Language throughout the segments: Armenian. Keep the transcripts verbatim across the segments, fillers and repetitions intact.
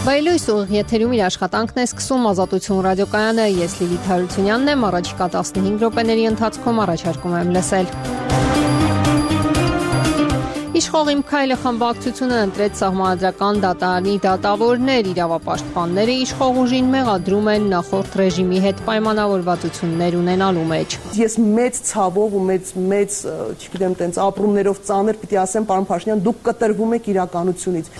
Բայլույս ուղիղ եթերում իր աշխատանքն է սկսում Ազատություն ռադիոկայանը, ես Լիլիթ Հարությունյանն եմ, առաջիկա տասնհինգ րոպեների ընթացքում առաջարկում եմ լսել։ Իշխող Իմ քայլը խմբակցությունը ընտրեց Սահմանադրական դատարանի դատավորներ, իրավապաշտպանները իշխող ուժին մեղադրում են նախորդ ռեժիմի հետ պայմանավորվածություններ ունենալու մեջ։ Ես մեծ ցավով ու մեծ մեծ, չգիտեմ, տենց ապրումներով ծանր պիտի ասեմ, պարոն Փաշինյան, դուք կտրվում եք իրականությունից։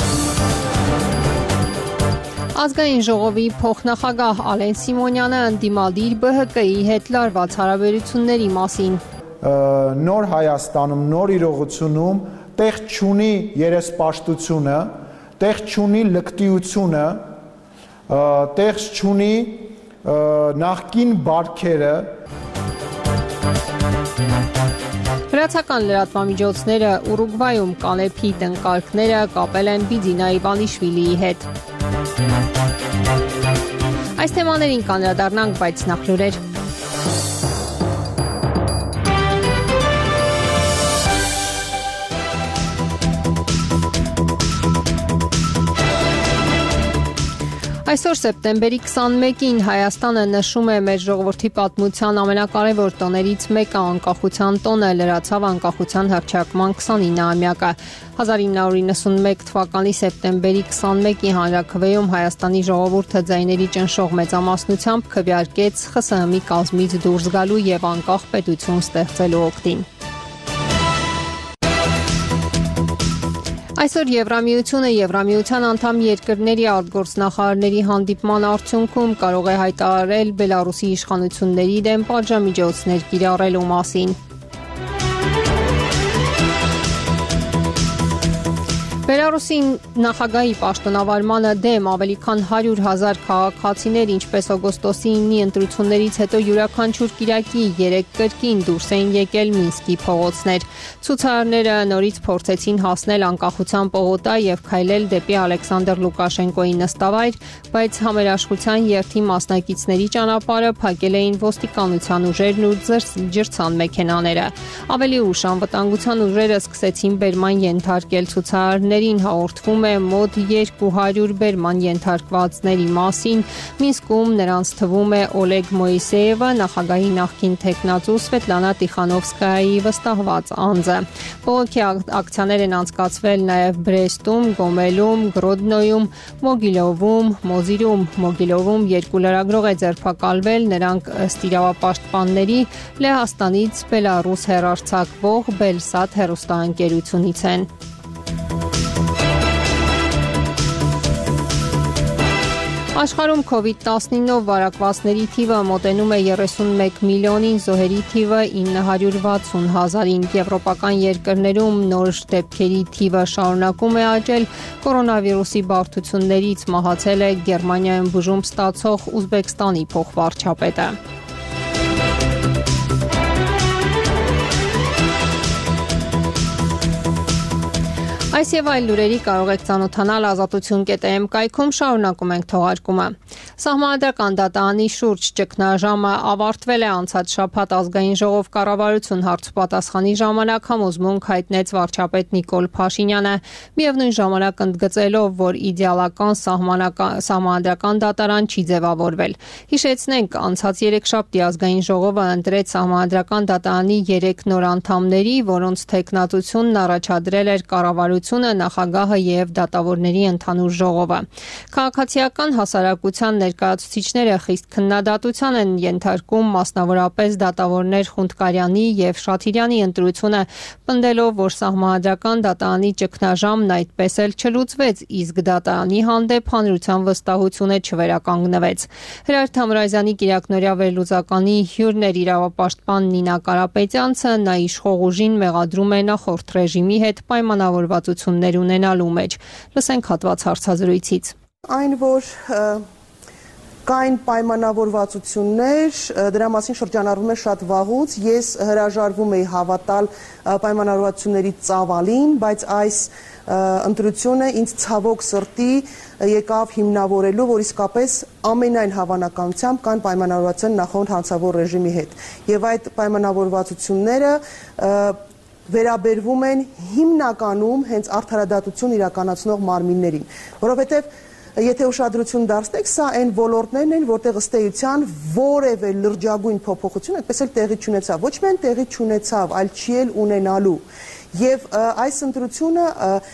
Ազգային ժողովի փոխնախագահ Ալեն Սիմոնյանը ընդդիմադիր B H K-ի հետ լարված հարաբերությունների մասին։ Նոր Հայաստանում, նոր իրողությունում տեղ չունի երեսպաշտությունը, տեղ չունի լկտիությունը, տեղ չունի նախկին բարքերը։ Վրացական լրատվամիջոցները Ուրուգվայում Կանեփի տնկարկները կապել են Բիդինա Իվանիշվիլիի հետ։ Այս թեմաներին կանդրադառնանք, բայց նախ լուրեր։ Այսօր սեպտեմբերի քսանմեկին Հայաստանը նշում է մեր ժողովրդի պատմության ամենակարևոր տոներից մեկը անկախության տոնը, լրացավ անկախության հռչակման քսանինամյակը։ հազար ինը հարյուր իննսունմեկ թվականի սեպտեմբերի քսանմեկի հանրաքվեում Հայաստանի ժողովուրդը ձայների ճնշող մեծամասնությամբ քվեարկեց Խ S Հ M-ի կազմից դուրս գալու եւ անկախ պետություն ստեղծելու օգտին։ Այսօր Եվրամիությունը Եվրամիության անդամ երկրների արտգործնախարարների հանդիպման արդյունքում կարող է հայտարարել Բելարուսի իշխանությունների դեմ պատժամիջոցներ կիրառելու մասին։ Բելարուսի նախագահի պաշտոնավարմանը դեմ ավելի քան հարյուր հազար քաղաքացիներ, ինչպես օգոստոսի ինի ընտրություններից հետո յուրաքանչյուր կիրակի երեք կրկին դուրս էին եկել Մինսկի փողոցներ։ Ցուցարարները նորից փորձեցին հասնել անկախության պողոտա եւ քայլել դեպի Ալեքսանդր Լուկաշենկոյի նստավայր, բայց համերաշխության երթի մասնակիցների ճանապարհը փակել էին ոստիկանության ուժերն ու ջրցան մեքենաները։ Ավելի ուշ անվտանգության ուժերը սկսեցին բերման ենթարկել ցուցարարներին, հաղորդվում է մոտ երկու հարյուր բերման ենթարկվածների մասին։ Մինսկում նրանց թվում է Օլեգ Մոյսեևը, նախագահի նախկին թեկնածու Սվետլանա Տիխանովսկայայի վստահված անձը։ Բողոքի ակցիաներ են անցկացվել նաև Բրեստում, Գոմելում, Գրոդնոյում, Մոգիլովում, Մոզիրում։ Մոգիլովում երկու լրագրող է ձերբակալվել, նրանք ըստ իրավապաշտպանների Լեհաստանից Բելարուս հեռարձակվող Բելսատ հեռուստաընկերությունից են։ Աշխարհում կովիդ տասնինով վարակվածների թիվը մոտենում է երեսունմեկ միլիոնին, զոհերի թիվը ինը հարյուր վաթսուն հազարին։ Եվրոպական երկրներում նոր դեպքերի թիվը շարունակում է աճել։ Կորոնավիրուսի բարդություններից մահացել է Գերմանիայում բուժում ստացող Ուզբեկստանի փոխվարչապետը։ Այս եւ այլ լուրերի կարող եք ծանոթանալ ազատություն կետ am կայքում, շարունակում ենք թողարկումը։ Սահմանադրական դատարանի շուրջ ճգնաժամը ավարտվել է անցած շաբաթ ազգային ժողով կառավարություն հարցպատասխանի ժամանակ համոզմունք հայտնեց վարչապետ Նիկոլ Փաշինյանը, միևնույն ժամանակ ընդգծելով, որ իդեալական սահմանադրական դատարան չի ձևավորվել։ Հիշեցնենք, անցած երեքշաբթի ազգային ժողովը ընտրեց սահմանադրական դատարանի երեք նոր անդամների, որոնց թեկնածությունն առաջադրել էր կառավարությունը, նախագահը եւ դատավորների ընդհանուր ժողովը։ Քաղաքացիական հասարակության ներկայացուցիչները խիստ քննադատության են ենթարկում մասնավորապես դատավորներ Խունդկարյանի եւ Շաթիրյանի ընտրությունը, պնդելով, որ սահմանադրական դատարանի ճգնաժամն այդպես էլ չլուծվեց, իսկ դատարանի հանդեպ հանրության վստահությունը չվերականգնվեց։ Հրայր Թամրազյանի կիրակնօրյա վերլուծականի հյուրն էր իրավապաշտպան Նինա Կարապետյանցը, նա իշխող ուժին մեղադրում է նախորդ ռեժիմի հետ պայմանավորվածություններ ունենալու մեջ։ Լսենք հատված հարցազրույցից։ Այն, որ կային պայմանավորվածություններ, դրա մասին շրջանառվում է շատ վաղուց, ես հրաժարվում էի հավատալ պայմանավորվածությունների ծավալին, բայց այս ընտրությունը ինձ ցավոք սրտի եկավ հիմնավորելու, որ իսկապես ամենայն հավանականությամբ կան պայմանավորվածություն նախորդ հանցավոր ռեժիմի հետ։ Եվ այդ պայմանավորվածությունները վերաբերվում են հիմնականում հենց արդարադատություն իրականացնող մարմիններին, որովհետև եթե ուշադրություն դարձնեք, սա այն ոլորտներն են, որտեղ ըստ էության որևէ լրջագույն փոփոխություն այդպես էլ տեղի չունեցավ, ոչ միայն տեղի չունեցավ, այլ չի էլ ունենալու։ Եվ այս ընտրությունը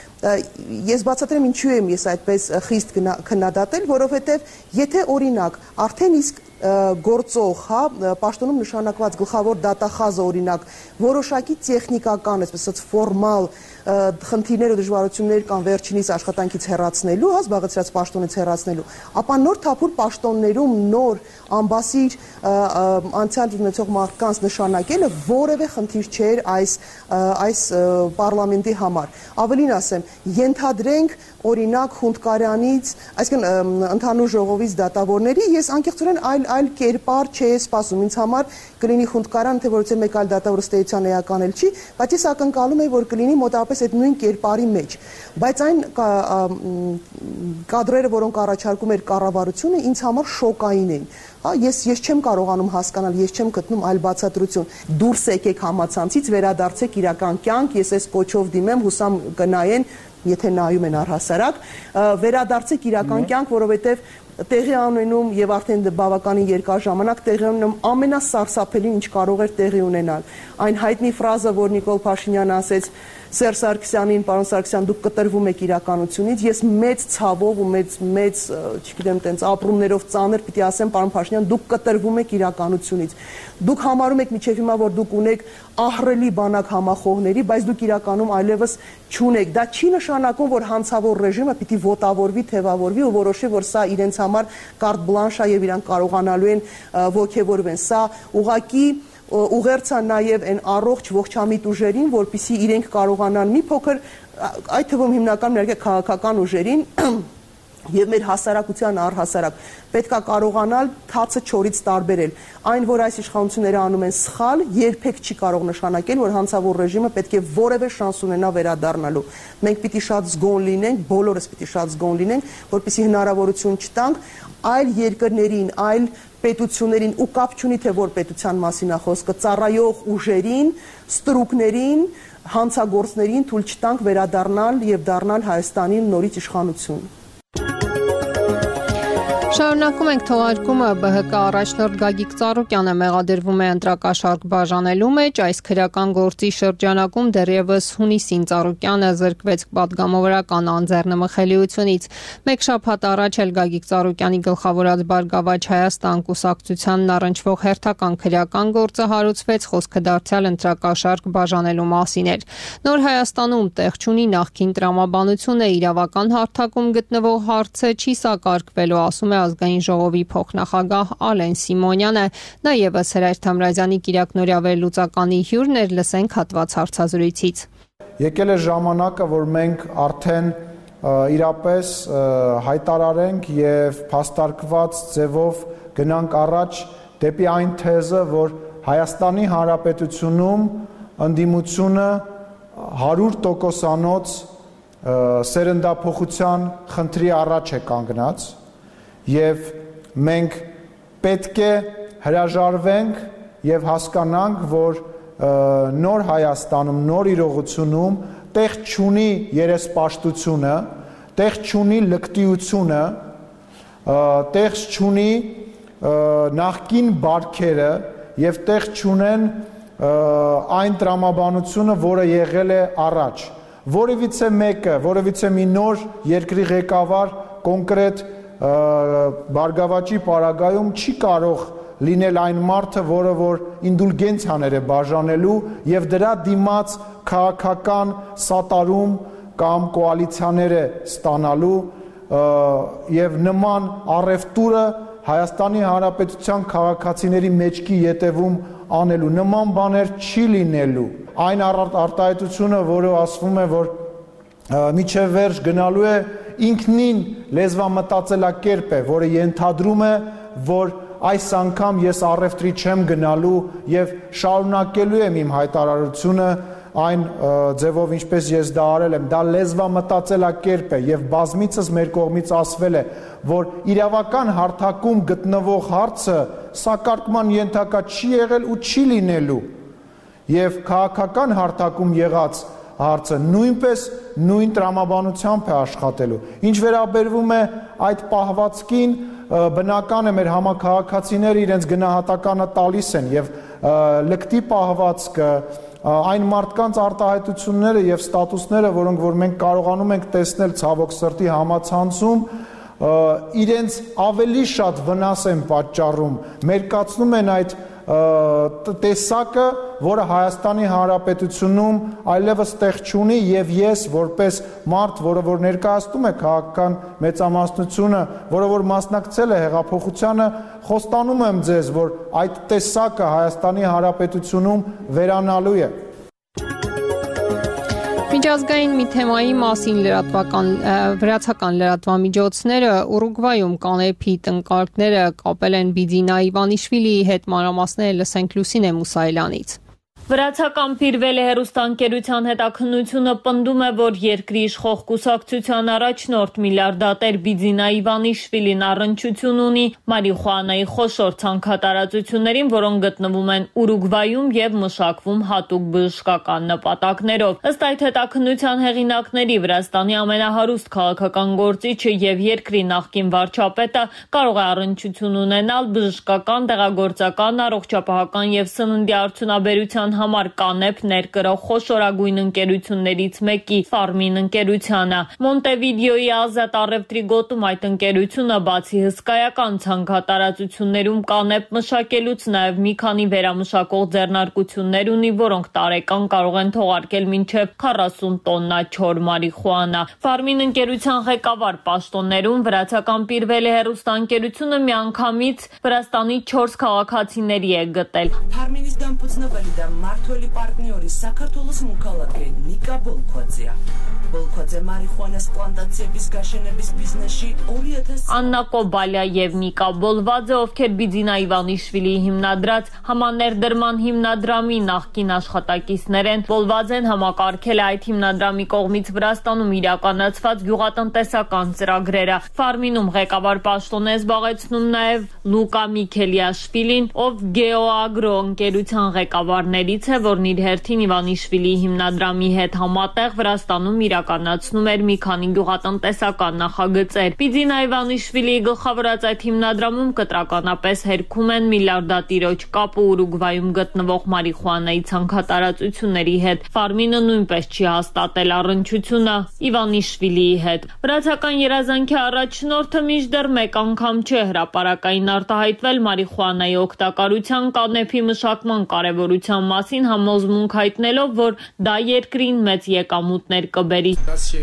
ես բացատրեմ ինչու եմ ես այդպես խիստ քննադատել, որովհետև եթե օրինակ արդեն իսկ գործող, հա, պաշտոնում նշանակված գլխավոր դատախազը օրինակ որոշակի տեխնիկական, այսպես ֆորմալ խնդիրներ ու դժվարություններ կան վերջինիս աշխատանքից հեռացնելու, հա, զբաղեցրած պաշտոնից հեռացնելու, ապա նոր թափուր պաշտոններում նոր ամբասիր անցյալ ունեցող մարդկանց նշանակելը որևէ խնդիր չէր այս այս պարլամենտի համար։ Ավելին ասեմ, ենթադրենք օրինակ Խունդկարյանից, այսինքն ընդհանուր ժողովից դատավորների, ես անկեղծորեն այլ այլ կերպար չէ սպասում ինձ համար կլինի Խունդկարյան, թե որից մեկ այլ դատավոր ըստ էության էական էլ չի, բայց ես ակնկալում եմ, որ կլինի մոտավորապես այդ նույն կերպարի մեջ։ Բայց այն կադրերը, որոնք առաջարկում էր կառավարությունը, ինձ համար շոկային էին։ Հա, ես ես չեմ կարողանում հասկանալ, ես չեմ գտնում այլ բացատրություն։ Դուրս եկեք համացանցից, վերադարձեք իրական կյանք, ես այս կոչով դիմեմ, հուսամ կնայեն, եթե նայում են առհասարակ, վերադարձեք իրական կյանք, որովհետև տեղի ունենում եւ արդեն բավականին երկար ժամանակ տեղի ունենում ամենասարսափելին, ինչ կարող էր տեղի ունենալ։ Այն հայտնի ֆրազը, որ Նիկոլ Փաշինյանը ասեց Սերժ Սարգսյանին, պարոն Սարգսյան, դուք կտրվում եք իրականությունից, ես մեծ ցավով ու մեծ մեծ, չգիտեմ, տենց ապրումներով ծանր պիտի ասեմ, պարոն Փաշինյան, դուք կտրվում եք իրականությունից։ Դուք համարում եք միջև հիմա, որ դուք ունեք ահռելի բանակ համախոհների, բայց դուք իրականում այլևս չունեք։ Դա չի նշանակում, որ հանցավոր ռեժիմը պիտի ոտավորվի, թևավորվի ու որոշի, որ սա իրենց համար կարտ բլանշ է եւ իրանք կարողանալու են ոգևորվեն։ Սա ուղղակի ուղերձա նաև այն առողջ ողջամիտ ուժերին, որպեսզի իրենք կարողանան մի փոքր, այդ թվում հիմնականում իհարկե քաղաքական ուժերին եւ մեր հասարակության առհասարակ պետք է կարողանալ թացը չորից տարբերել։ Այն, որ այս իշխանությունները անում են սխալ, երբեք չի կարող նշանակել, որ հանցավոր ռեժիմը պետք է որևէ շանս ունենա վերադառնալու։ Մենք պիտի շատ զգոն լինենք, բոլորս պիտի շատ զգոն լինենք, որպեսզի հնարավորություն չտանք այլ երկրներին, այլ պետություններին ու կապ չունի թե որ պետության մասին է խոսքը, ծառայող ուժերին, ստրուկներին, հանցագործներին թույլ չտանք վերադառնալ եւ դառնալ Հայաստանի նորից իշխանություն։ Շարունակում ենք թողարկումը Բ Հ Կ առաջնորդ Գագիկ Ծառուկյանը մեղադրվում է ընտրակաշառք բաժանելու մեջ, այս քրեական գործի շրջանակում դեռևս հունիսին Ծառուկյանը զրկվեց պատգամավորական անձեռնմխելիությունից։ Մեկ շաբաթ առաջ էլ Գագիկ Ծառուկյանի գլխավորած Բարգավաճ Հայաստան կուսակցությանն առնչվող հերթական քրեական գործը հարուցվեց, խոսքը դարձյալ ընտրակաշառք բաժանելու մասին էր։ Նոր Հայաստանում տեղ չունի նախկին տրամաբանությունը, իրավական հարթակում գտնվող հարցը չի սակարկվելու, ասում է Ազգային ժողովի փոխնախագահ Ալեն Սիմոնյանը, նա ևս Հրայր Թամրազյանի կիրակնօրյա վերլուծականի հյուրն էր, լսենք հատված հարցազրույցից։ Եկել է ժամանակը, որ մենք արդեն իրապես հայտարարենք եւ փաստարկված ձևով գնանք առաջ դեպի այն թեզը, որ Հայաստանի Հանրապետությունում ընդդիմությունը հարյուր տոկոսանոց սերնդափոխության խնդրի առաջ է կանգնած եւ մենք պետք է հրաժարվենք եւ հասկանանք, որ նոր Հայաստանում, նոր իրողությունում տեղ չունի երեսպաշտությունը, տեղ չունի լկտիությունը, տեղ չունի նախկին բարքերը եւ տեղ չունեն այն տրամաբանությունը, որը եղել է առաջ։ Որևիցե մեկը, որևիցե մի նոր երկրի ղեկավար կոնկրետ Բարգավաճի պարագայում չի կարող լինել այն մարդը, որը որ ինդուլգենցիաներ է բաժանելու եւ դրա դիմաց քաղաքական սատարում կամ կոալիցիաներ է ստանալու եւ նման առևտուրը Հայաստանի Հանրապետության քաղաքացիների մեջքի ետևում անելու նման բաներ չի լինելու։ Այն արտահայտությունը, որը ասվում է, որ միջև վերջ գնալու է, ինքնին լեզվամտածելակերպ է, որը ենթադրում է, որ այս անգամ ես առևտրի չեմ գնալու եւ շարունակելու եմ իմ հայտարարությունը այն ձևով, ինչպես ես դա արել եմ, դա լեզվամտածելակերպ է եւ բազմիցս մեր կողմից ասվել է, որ իրավական հարթակում գտնվող հարցը սակարկման ենթակա չի եղել ու չի լինելու եւ քաղաքական հարթակում եղած հարցը նույնպես նույն տրամաբանությամբ է աշխատելու։ Ինչ վերաբերվում է այդ պահվածքին, բնական է մեր համաքաղաքացիները իրենց գնահատականը տալիս են եւ լկտի պահվածքը, այն մարդկանց արտահայտությունները եւ ստատուսները, որոնք որ մենք կարողանում ենք տեսնել ցավոք սրտի համացանցում, իրենց ավելի շատ վնաս են պատճառում, մերկացնում են այդ տեսակը, որը Հայաստանի Հանրապետությունում այլևս տեղ չունի եւ ես որպես մարդ, որը որ ներկայացնում է քաղաքական մեծամասնությունը, որը որ մասնակցել է հեղափոխությանը, խոստանում եմ ձեզ, որ այդ տեսակը Հայաստանի Հանրապետությունում վերանալու է։ Միջազգային մի թեմայի մասին լրատվական վրացական լրատվամիջոցները Ուրուգվայում կանեփի տնկարկները կապել են Բիդինա Իվանիշվիլիի հետ, մանրամասները լսենք Լուսինե Մուսայելյանից։ Վրացական Փիրվելի հեռուստաընկերության հետաքննությունը պնդում է, որ երկրի իշխող կուսակցության առաջնորդ միլիարդատեր Բիդինա Իվանիշվիլին առնչություն ունի մարիխուանայի խոշոր ցանքատարածություններին, որոնք գտնվում են Ուրուգվայում եւ մշակվում հատուկ բժշկական նպատակներով։ Ըստ այդ հետաքննության հեղինակների, Վրաստանի ամենահարուստ քաղաքական գործիչը եւ երկրի նախկին վարչապետը կարող է առնչություն ունենալ բժշկական, դեղագործական, առողջապահական եւ սննդի արդյունաբերության համար կանեփ ներկրող խոշորագույն ընկերություններից մեկի Ֆարմին ընկերությանը։ Մոնտեվիդեոյի ազատ առևտրի գոտում այդ ընկերությունը բացի հսկայական ցանքատարածություններում կանեփ մշակելուց նաև մի քանի վերամշակող ձեռնարկություններ ունի, որոնք տարեկան կարող են թողարկել մինչև քառասուն տոննա չոր մարիխուանա։ Ֆարմին ընկերության ղեկավար պաշտոններում վրացական Պիրվելի հեռուստաընկերությունը միանգամից Վրաստանի չորս քաղաքացիների է գտել։ Մարտոլի պարտնյորի Սակարտոլոս մունքալակե Նիկա Բոլքոձյա Բոլքոձե մարիխուանաս պլանտացիա բիզգաշենեբիս բիզնեսի օրիեթես Աննա Կոբալյա եւ Նիկա Բոլվաձե, ովքեր Բիդինա Իվանիշվիլիի հիմնադրած համաներդրման հիմնադրամի նախկին աշխատակիցներ են, Բոլվաձեն համակարգել է այդ հիմնադրամի կողմից Վրաստանում իրականացված գյուղատնտեսական ծրագրերը։ Ֆարմինում ղեկավար պաշտոն է զբաղեցնում նաեւ Լուկա Միքելիաշվիլին, ով Գեոագրո ընկերության ղեկավարներից է, որն իր հերթին Իվանիշվիլիի հիմնադրամի հետ համատեղ Վրաստանում իրականացնում էր մի քանի գյուղատնտեսական նախագծեր։ Բիդինա Իվանիշվիլիի գլխավորած այդ հիմնադրամում կտրականապես հերքում են միլիարդատիրոջ կապը Ուրուգվայում գտնվող մարիխուանայի ցանքատարածությունների հետ։ Ֆարմինը նույնպես չի հաստատել առնչությունը Իվանիշվիլիի հետ։ Վրացական երազանքի առաջնորդը մինչդեռ մեկ անգամ չէ հրապարակային արտահայտվել մարիխուանայի օգտակարության, կանեփի մշակման կարևորության մասին, համոզմունք հայտնելով, որ դա երկրին մեծ եկամուտներ կբերի։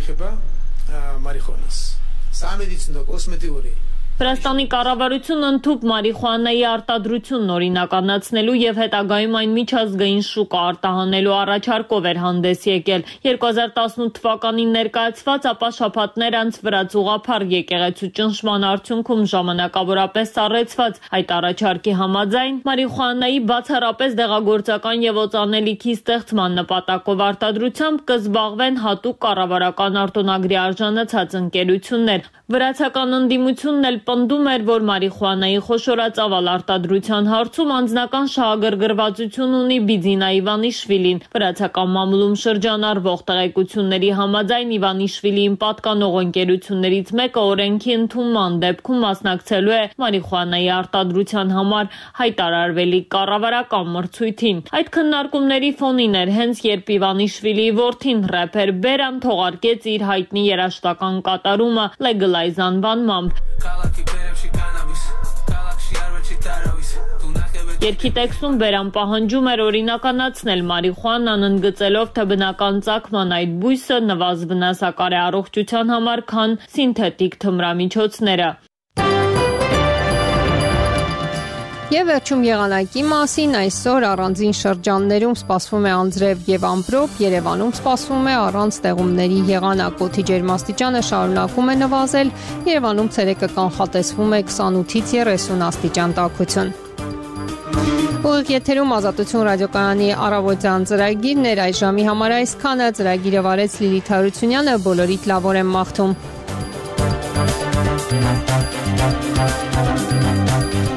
Վրաստանի կառավարությունը ընդհուպ մարիխուանայի արտադրությունն օրինականացնելու եւ հետագայում այն միջազգային շուկա արտահանելու առաջարկով էր հանդես եկել։ երկու հազար տասնութ թվականին ներկայացված, ապա շաբաթներ անց վրաց ուղղափառ եկեղեցու ճնշման արդյունքում ժամանակավորապես սառեցված այդ առաջարկի համաձայն մարիխուանայի բացառապես դեղագործական եւ օծանելիքի ստեղծման նպատակով արտադրությամբ կզբաղվեն հատուկ կառավարական արտոնագրի արժանացած ընկերություններ։ Վրացական ընդդիմությունն էլ պնդում էր, որ մարիխուանայի խոշորածավալ արտադրության հարցում անձնական շահագրգռվածություն ունի Բիդինա Իվանիշվիլին։ Վրացական մամուլում շրջանառվող տեղեկությունների համաձայն Իվանիշվիլիին պատկանող ընկերություններից մեկը օրենքի ընդունման դեպքում մասնակցելու է մարիխուանայի արտադրության համար հայտարարվելի կառավարական մրցույթին։ Այդ քննարկումների ֆոնին էր հենց երբ Իվանիշվիլիի որդին ռեփեր Բերան թողարկեց իր հայտնի երաժշտական կատարումը Legalize անվանմամբ։ Երգի տեքստում Բերան պահանջում էր օրինականացնել մարիխուանան, ընդգծելով, թե բնական ծագման այդ բույսը նվազ վնասակար է առողջության համար, քան սինթետիկ թմրամիջոցները։ Եվ վերջում եղանակի մասին, այսօր առանձին շրջաններում սպասվում է անձրև եւ ամպրոպ, Երևանում սպասվում է առանց ստեղումների եղանակ, օդի ջերմաստիճանը շարունակում է նվազել, Երևանում ցերեկը կանխատեսվում է քսանութից երեսուն աստիճան տաքություն։ Ուղիղ եթերում Ազատություն ռադիոկայանի առավոտյան ծրագիրն էր, այս ժամի համար այսքանը, ծրագիրը վարեց Լիլիթ Հարությունյանը, բոլորիդ լավ օր եմ մաղթում։